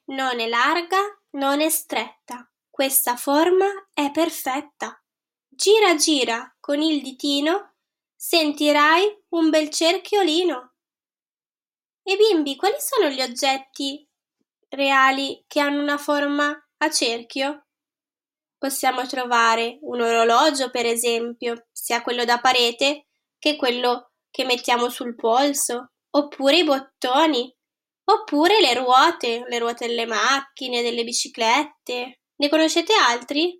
Non è larga, non è stretta. Questa forma è perfetta. Gira gira con il ditino, sentirai un bel cerchiolino. E bimbi, quali sono gli oggetti reali che hanno una forma a cerchio? Possiamo trovare un orologio, per esempio, sia quello da parete che quello che mettiamo sul polso, oppure i bottoni, oppure le ruote delle macchine, delle biciclette. Ne conoscete altri?